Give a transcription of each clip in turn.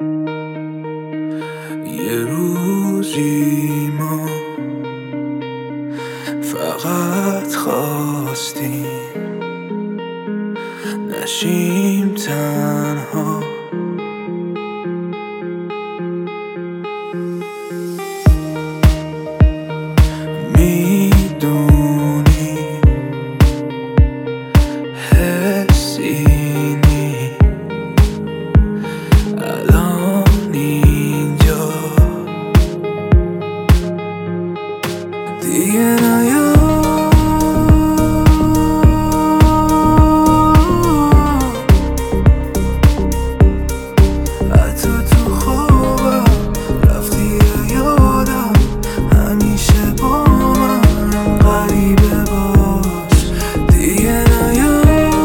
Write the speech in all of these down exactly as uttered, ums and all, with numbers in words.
یه روزی ما فقط خواستیم نشیم تنها، میدونی حسی نی الان اینجا دیگه نیا، حتی تو خوابم رفتی یادم، همیشه با من غریبه باش. دیگه نیا،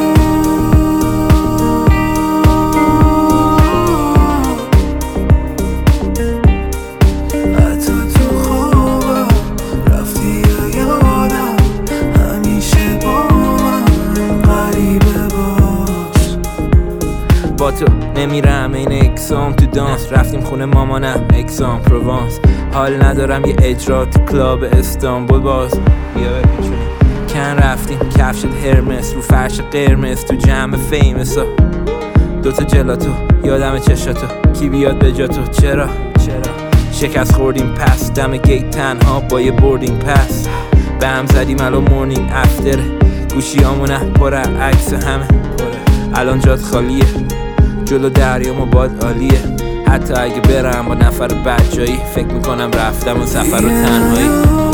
حتی تو خوابم رفتی یادم، همیشه با من غریبه باش. با تو نمیرم این اکسام تو دانس، رفتیم خونه مامانم اکسام پروانس، حال ندارم یه اجرا تو کلاب استانبول باز بیا بپیچونیم کن، رفتیم کفشت هرمس رو فرش قرمز تو جمع فیمسا، دوتا جلاتو یادم چشاتو کی بیاد به جاتو، چرا چرا شکست خوردیم پس دم گیت تنها با یه بوردینگ پس، به هم زدیم الان مورنینگ افتره، گوشی همونه پر عکس همه، الان جات خالیه جلو دریا ما باد عالیه، حتی اگه برم با نفر بد جایی فکر میکنم رفتم و سفر رو تنهایی.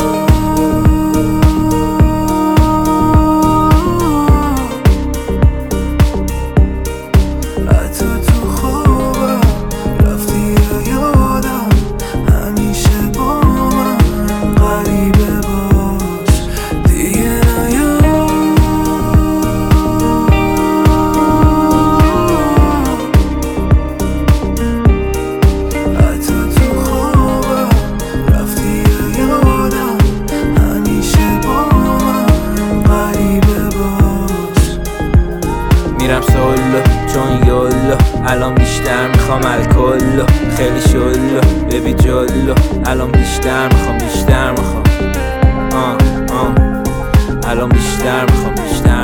حتی تو خوابم رفتی یادم، همیشه با من غریبه باش. دیگه نیا، حتی تو خوابم رفتی یادم، همیشه با من غریبه باش. میرم سولو چون یولو، الان بیشتر میخوام الکلو، خیلی شلو ببی جلو، الان بیشتر میخوام بیشتر میخوام آه آه الان بیشتر میخوام بیشتر